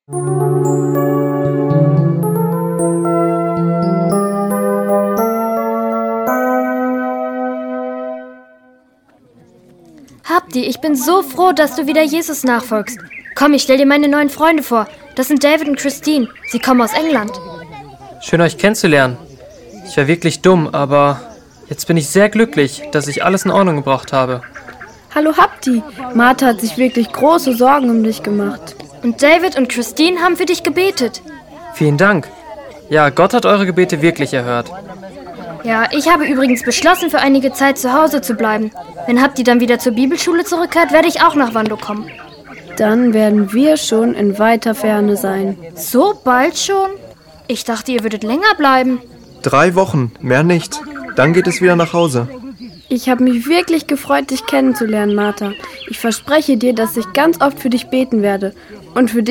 Habdi, ich bin so froh, dass du wieder Jesus nachfolgst. Komm, ich stell dir meine neuen Freunde vor. Das sind David und Christine. Sie kommen aus England. Schön, euch kennenzulernen. Ich war wirklich dumm, aber jetzt bin ich sehr glücklich, dass ich alles in Ordnung gebracht habe. Hallo Habdi, Martha hat sich wirklich große Sorgen um dich gemacht. Und David und Christine haben für dich gebetet. Vielen Dank. Ja, Gott hat eure Gebete wirklich erhört. Ja, ich habe übrigens beschlossen, für einige Zeit zu Hause zu bleiben. Wenn Habdi dann wieder zur Bibelschule zurückkehrt, werde ich auch nach Wando kommen. Dann werden wir schon in weiter Ferne sein. So bald schon? Ich dachte, ihr würdet länger bleiben. 3 Wochen, mehr nicht. Dann geht es wieder nach Hause. Ich habe mich wirklich gefreut, dich kennenzulernen, Martha. Ich verspreche dir, dass ich ganz oft für dich beten werde und für dich